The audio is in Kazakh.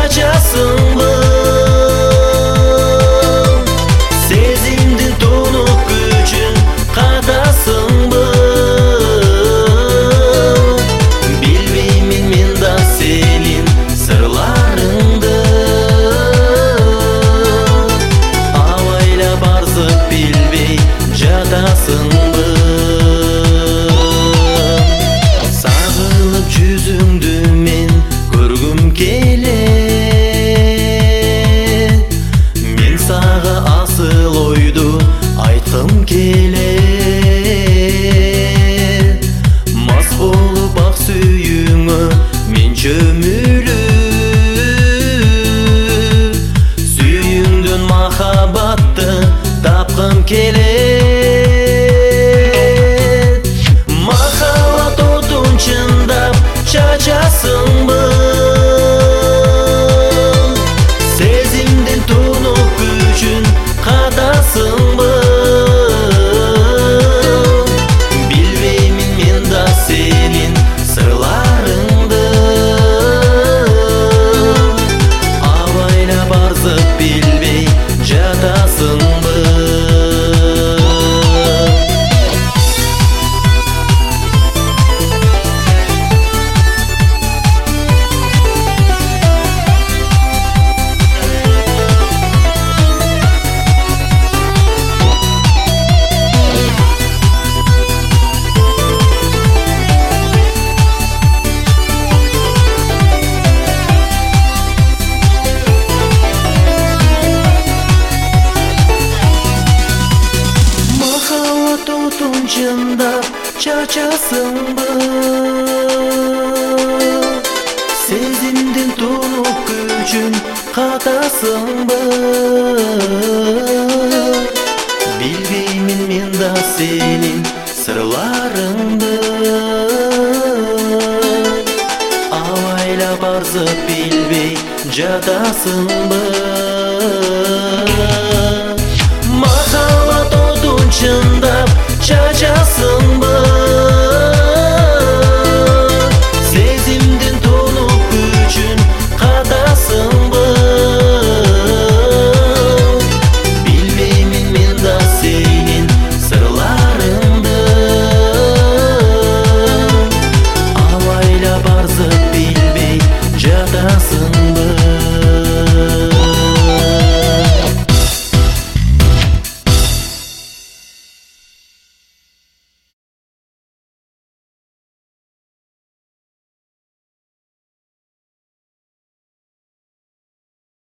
çaçasınmı? Sezimdin tonup gücün kadasınmı? Bilmeymin men da senin sırlarыңды. Avayla barzıp bilbey жатасыңбы? Sağılıp жүзүңдү мен көргүм келет. Мен сага асыл ойду айткым келет. Мас болуп ак сүйүүңө мен чөмүлүп, сүйүүңдөн махабатты тапкым келет. Махаббат отун чындап чачасыңбы? Сезимдин тунуп күчүн катасыңбы? Билбеймин мен да сенин сырларыңды. Абайла барзып билбей жатасыңбы? Отун чындап чачасыңбы? Сезимдин тунуп күчүн катасыңбы? Билбеймин мен да сенин сырларыңды. Авайла барзып билбей жатасыңбы? Махаббат отун чындап чачасың